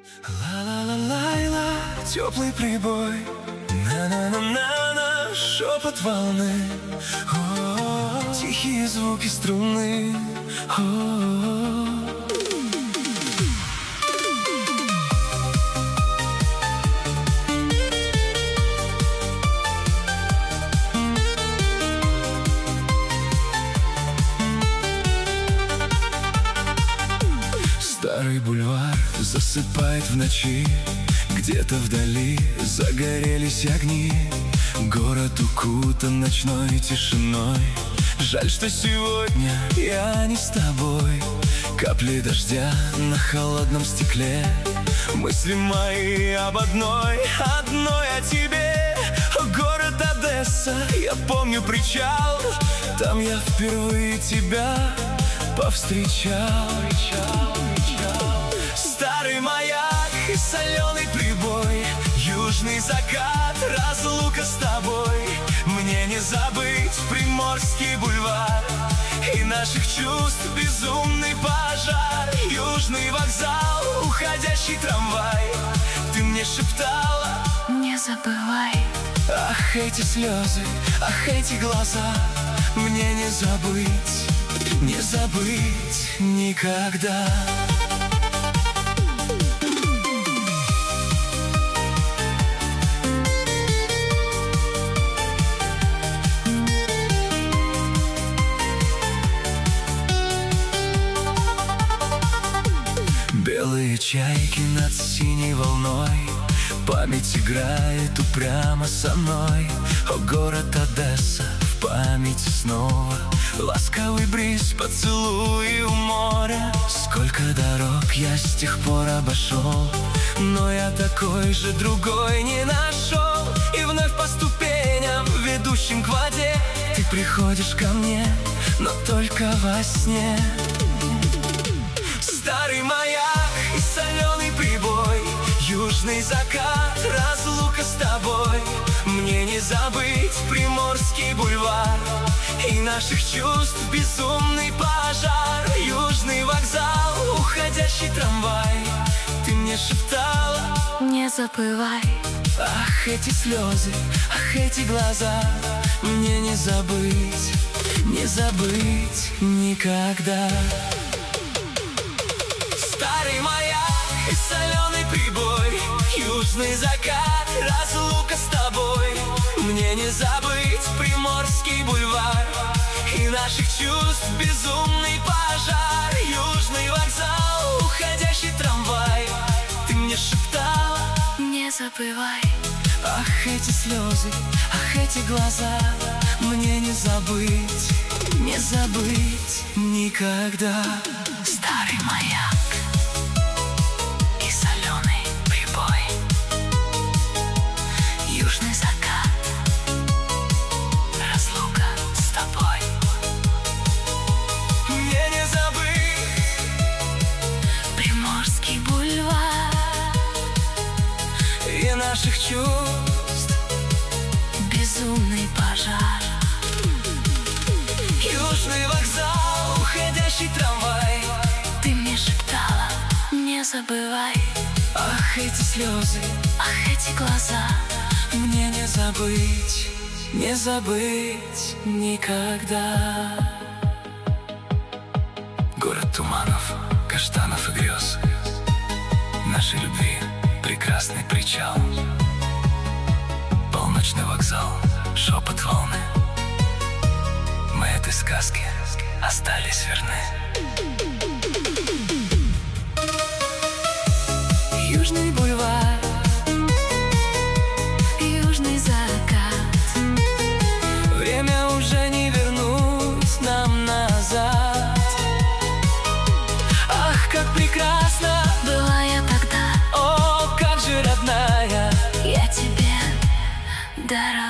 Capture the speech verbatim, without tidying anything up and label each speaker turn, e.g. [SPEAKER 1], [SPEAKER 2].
[SPEAKER 1] Ла-ла-ла-лай-ла, теплый прибой, на-на-на-на-на, шепот волны, о-о-о, тихие звуки струны, о-о-о. Старый бульвар засыпает в ночи, где-то вдали загорелись огни. Город укутан ночной тишиной. Жаль, что сегодня я не с тобой. Капли дождя на холодном стекле. Мысли мои об одной, одной о тебе. Город Одесса, я помню причал. Там я впервые тебя повстречал. Старый маяк и соленый прибой, южный закат, разлука с тобой. Мне не забыть Приморский бульвар и наших чувств безумный пожар. Южный вокзал, уходящий трамвай. Ты мне шептала:
[SPEAKER 2] не забывай.
[SPEAKER 1] Ах, эти слезы, ах, эти глаза. Мне не забыть, не забыть никогда. Белые чайки над синей волной, память играет упрямо со мной. О, город Одесса, в памяти снова ласковый бриз, поцелуи у моря. Сколько дорог я с тех пор обошел, но я такой же другой не нашел. И вновь по ступеням, ведущим к воде, ты приходишь ко мне, но только во сне. Старый маяк и соленый прибой, южный закат, разлука с тобой. Мне не забыть Приморский бульвар и наших чувств безумный пожар. Южный вокзал, уходящий трамвай. Ты мне шептала:
[SPEAKER 2] не забывай.
[SPEAKER 1] Ах, эти слезы, ах, эти глаза. Мне не забыть, не забыть никогда. Старый маяк и соленый прибой, южный закат, разлука с тобой. Мне не забыть Приморский бульвар и наших чувств безумный пожар. Южный вокзал, уходящий трамвай. Ты мне шептала:
[SPEAKER 2] не забывай.
[SPEAKER 1] Ах, эти слезы, ах, эти глаза. Мне не забыть, не забыть никогда.
[SPEAKER 2] Старый маяк и соленый прибой, южный закат, разлука с тобой.
[SPEAKER 1] Мне не забыть
[SPEAKER 2] Приморский бульвар
[SPEAKER 1] и наших чувств
[SPEAKER 2] безумный пожар.
[SPEAKER 1] Южный вокзал, уходящий трамвай.
[SPEAKER 2] Ты мне шептала: не забывай.
[SPEAKER 1] Ах, эти слезы,
[SPEAKER 2] ах, эти глаза.
[SPEAKER 1] Мне не забыть, не забыть никогда. Город туманов, каштанов и грез, нашей любви прекрасный причал. Полночный вокзал, шепот волны. Мы этой сказке остались верны.
[SPEAKER 2] Южный бульвар, южный закат.
[SPEAKER 1] Время уже не вернуть нам назад. Ах, как прекрасно
[SPEAKER 2] была я тогда.
[SPEAKER 1] О, как же родная
[SPEAKER 2] Я тебе дорога.